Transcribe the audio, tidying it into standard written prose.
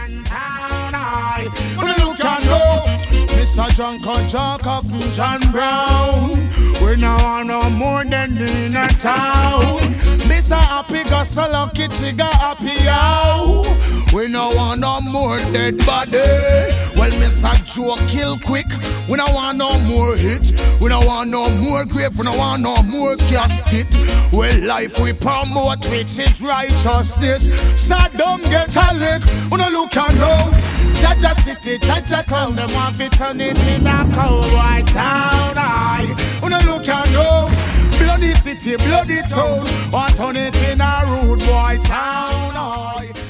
and town. I wanna look and know. Mr. Junker from John Brown. We now want no more than in a town. Mr. Happy got so lucky, she got happy out. We no want no more dead body. Well, Mr. Joe kill quick. We no want no more hit. We no want no more grave. We no want no more casket. Well, life we promote, which is righteousness. Saddam get a lick. We no look and know. Jaja City, Jaja Town. Them want to turn it in a cowboy town. I we no look and know. Bloody city, bloody town. Want turn it in a rude boy town.